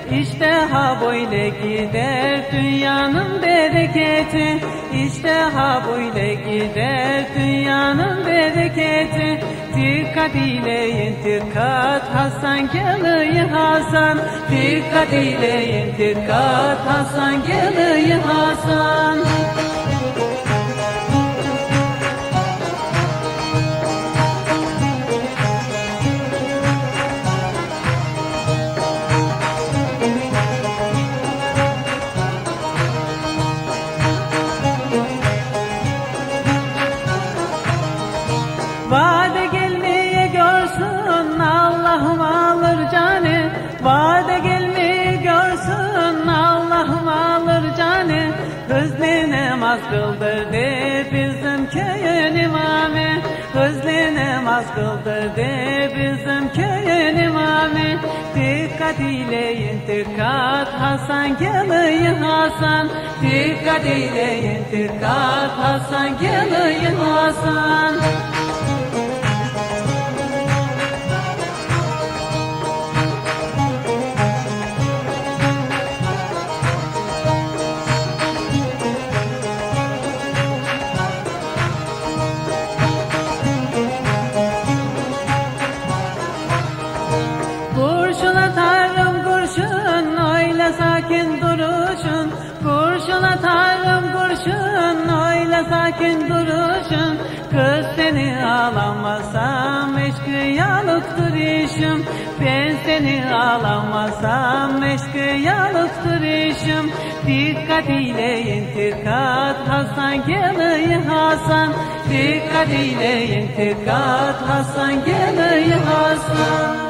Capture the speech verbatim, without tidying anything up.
İşte ha böyle gider dünyanın bereketi. İşte ha böyle gider dünyanın bereketi. Dikkat eyleyin dikkat, Hasan geliyor Hasan. Dikkat eyleyin dikkat, Hasan geliyor Hasan. Vade gelmeye görsün Allah'ım alır canı. Vade gelmeye görsün Allah'ım alır canı. Hızlı namaz kıldırdı bizim köyün imamı. Hızlı namaz kıldırdı bizim köyün imamı. Dikkat eyleyin dikkat, Hasan geliyor Hasan. Dikkat eyleyin dikkat, Hasan geliyor Hasan. Kurşun atarım kurşun, öyle sakin duruşun. Kurşun atarım kurşun, öyle sakin duruşun. Kız seni ağlamasam eşkıyalıktır işim. Ben seni ağlamasam eşkıyalıktır işim. Dikkat eyleyin dikkat, Hasan geliyor Hasan. Dikkat eyleyin dikkat, Hasan geliyor Hasan.